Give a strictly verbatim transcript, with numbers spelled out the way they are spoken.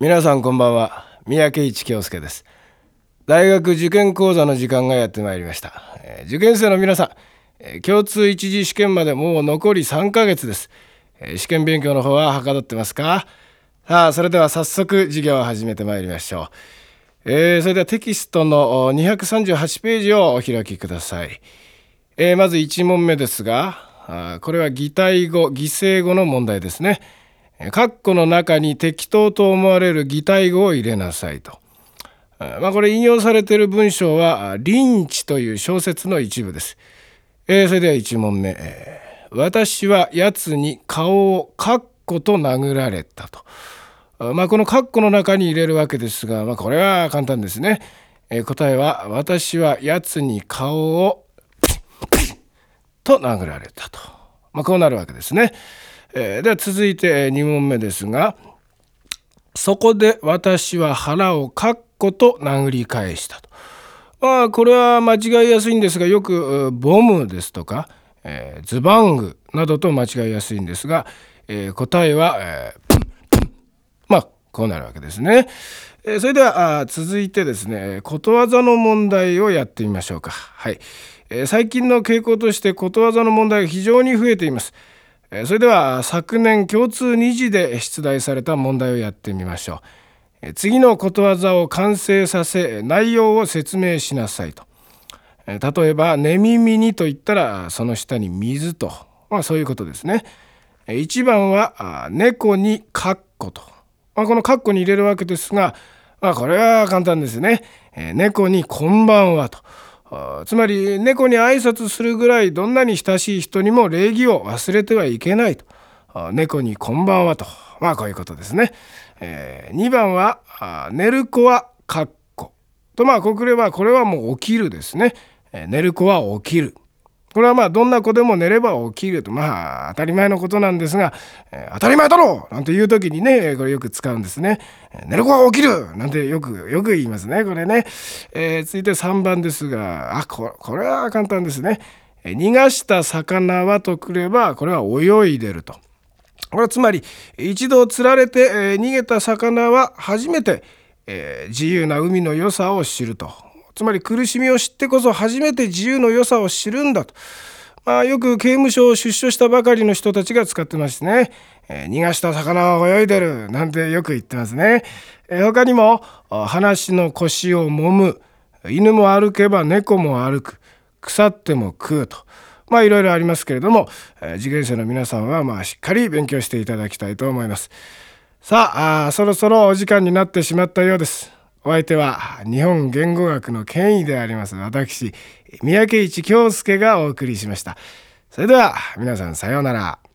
皆さんこんばんは。三宅一京介です。大学受験講座の時間がやってまいりました。えー、受験生の皆さん、えー、共通一次試験までもう残りさんかげつです。えー、試験勉強の方ははかどってますか？さあ、それでは早速授業を始めてまいりましょう。えー、それではテキストのにひゃくさんじゅうはちページをお開きください。えー、まずいち問目ですが、あこれは擬態語、擬声語の問題ですね。括弧の中に適当と思われる擬態語を入れなさいと。まあ、これ引用されている文章はリンチという小説の一部です。えー、それではいち問目、えー、私はやつに顔を括弧と殴られたと。まあ、この括弧の中に入れるわけですが、まあ、これは簡単ですね。えー、答えは私はやつに顔をと殴られたと、まあ、こうなるわけですね。えー、では続いてに問目ですが、そこで私は腹をカッコと殴り返したと。まあこれは間違いやすいんですが、よくボムですとか、えー、ズバングなどと間違いやすいんですが、えー、答えは、えー、まあこうなるわけですね。えー、それでは続いてですね、ことわざの問題をやってみましょうか。はい、えー、最近の傾向としてことわざの問題が非常に増えています。それでは昨年共通に次で出題された問題をやってみましょう。次のことわざを完成させ内容を説明しなさいと。例えば寝耳にと言ったらその下に水と、まあ、そういうことですね。いちばんは猫にカッコと、まあ、このカッコに入れるわけですが、まあ、これは簡単ですね。猫にこんばんはと。つまり猫に挨拶するぐらいどんなに親しい人にも礼儀を忘れてはいけないと。猫にこんばんはと、まあこういうことですね。えー、にばんは寝る子はかっこと、まあこれはこれはもう起きるですね。えー、寝る子は起きる。これはまあどんな子でも寝れば起きると、まあ当たり前のことなんですが、えー、当たり前だろうなんていう時にね、これよく使うんですね。寝る子は起きるなんてよくよく言いますね、これね。えー、続いてさんばんですが、あここれは簡単ですね。逃がした魚はとくれば、これは泳いでると。これはつまり一度釣られて、えー、逃げた魚は初めて、えー、自由な海の良さを知ると。つまり苦しみを知ってこそ初めて自由の良さを知るんだと。まあ、よく刑務所を出所したばかりの人たちが使ってますね。えー、逃がした魚は泳いでるなんてよく言ってますね。えー、他にも話の腰を揉む、犬も歩けば猫も歩く、腐っても食うと、まあいろいろありますけれども、えー、受験生の皆さんはまあしっかり勉強していただきたいと思います。さあ、あそろそろお時間になってしまったようです。お相手は日本言語学の権威であります私三宅一京介がお送りしました。それでは皆さんさようなら。